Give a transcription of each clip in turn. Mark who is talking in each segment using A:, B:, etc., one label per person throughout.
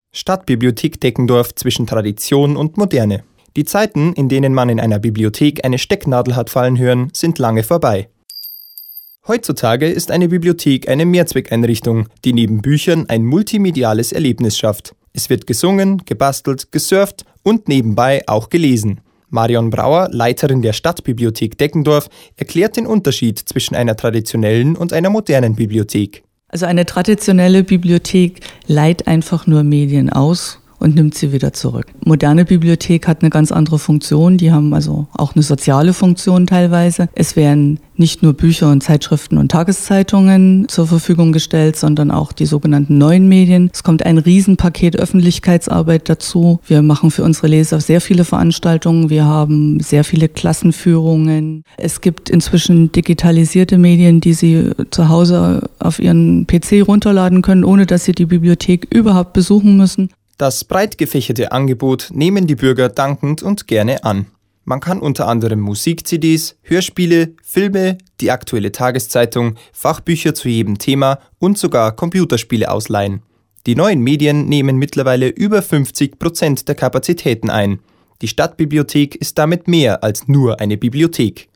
A: Stadtbibliothek Deckendorf zwischen Tradition und Moderne. Die Zeiten, in denen man in einer Bibliothek eine Stecknadel hat fallen hören, sind lange vorbei. Heutzutage ist eine Bibliothek eine Mehrzweckeinrichtung, die neben Büchern ein multimediales Erlebnis schafft. Es wird gesungen, gebastelt, gesurft und nebenbei auch gelesen. Marion Brauer, Leiterin der Stadtbibliothek Deckendorf, erklärt den Unterschied zwischen einer traditionellen und einer modernen Bibliothek.
B: Also eine traditionelle Bibliothek leiht einfach nur Medien aus und nimmt sie wieder zurück. Moderne Bibliothek hat eine ganz andere Funktion, die haben also auch eine soziale Funktion teilweise. Es werden nicht nur Bücher und Zeitschriften und Tageszeitungen zur Verfügung gestellt, sondern auch die sogenannten neuen Medien. Es kommt ein Riesenpaket Öffentlichkeitsarbeit dazu. Wir machen für unsere Leser sehr viele Veranstaltungen, wir haben sehr viele Klassenführungen. Es gibt inzwischen digitalisierte Medien, die Sie zu Hause auf Ihren PC runterladen können, ohne dass Sie die Bibliothek überhaupt besuchen müssen.
A: Das breit gefächerte Angebot nehmen die Bürger dankend und gerne an. Man kann unter anderem Musik-CDs, Hörspiele, Filme, die aktuelle Tageszeitung, Fachbücher zu jedem Thema und sogar Computerspiele ausleihen. Die neuen Medien nehmen mittlerweile über 50% der Kapazitäten ein. Die Stadtbibliothek ist damit mehr als nur eine Bibliothek.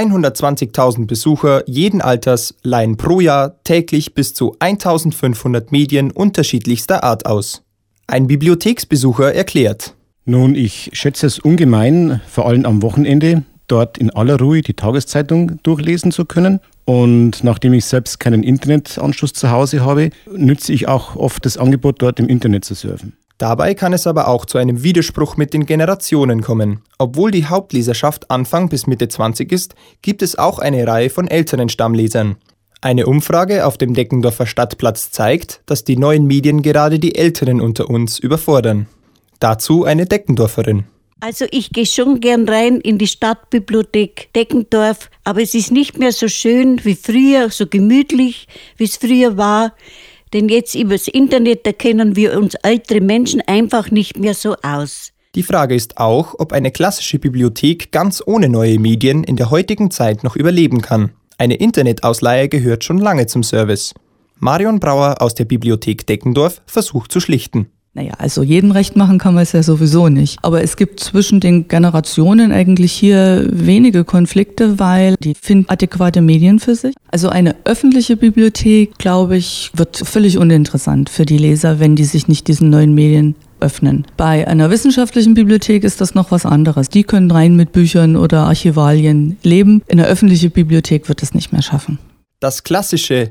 A: 120.000 Besucher jeden Alters leihen pro Jahr täglich bis zu 1.500 Medien unterschiedlichster Art aus. Ein Bibliotheksbesucher erklärt:
C: Nun, ich schätze es ungemein, vor allem am Wochenende, dort in aller Ruhe die Tageszeitung durchlesen zu können. Und nachdem ich selbst keinen Internetanschluss zu Hause habe, nütze ich auch oft das Angebot, dort im Internet zu surfen.
A: Dabei kann es aber auch zu einem Widerspruch mit den Generationen kommen. Obwohl die Hauptleserschaft Anfang bis Mitte 20 ist, gibt es auch eine Reihe von älteren Stammlesern. Eine Umfrage auf dem Deckendorfer Stadtplatz zeigt, dass die neuen Medien gerade die Älteren unter uns überfordern. Dazu eine Deckendorferin.
D: Also ich gehe schon gern rein in die Stadtbibliothek Deckendorf, aber es ist nicht mehr so schön wie früher, so gemütlich, wie es früher war. Denn jetzt übers Internet, da kennen wir uns ältere Menschen einfach nicht mehr so aus.
A: Die Frage ist auch, ob eine klassische Bibliothek ganz ohne neue Medien in der heutigen Zeit noch überleben kann. Eine Internetausleihe gehört schon lange zum Service. Marion Brauer aus der Bibliothek Deckendorf versucht zu schlichten.
B: Naja, also jedem recht machen kann man es ja sowieso nicht. Aber es gibt zwischen den Generationen eigentlich hier wenige Konflikte, weil die finden adäquate Medien für sich. Also eine öffentliche Bibliothek, glaube ich, wird völlig uninteressant für die Leser, wenn die sich nicht diesen neuen Medien öffnen. Bei einer wissenschaftlichen Bibliothek ist das noch was anderes. Die können rein mit Büchern oder Archivalien leben. Eine öffentliche Bibliothek wird es nicht mehr schaffen.
A: Das klassische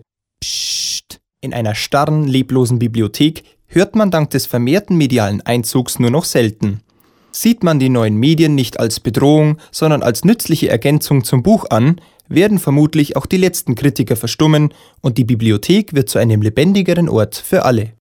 A: Psst in einer starren, leblosen Bibliothek hört man dank des vermehrten medialen Einzugs nur noch selten. Sieht man die neuen Medien nicht als Bedrohung, sondern als nützliche Ergänzung zum Buch an, werden vermutlich auch die letzten Kritiker verstummen und die Bibliothek wird zu einem lebendigeren Ort für alle.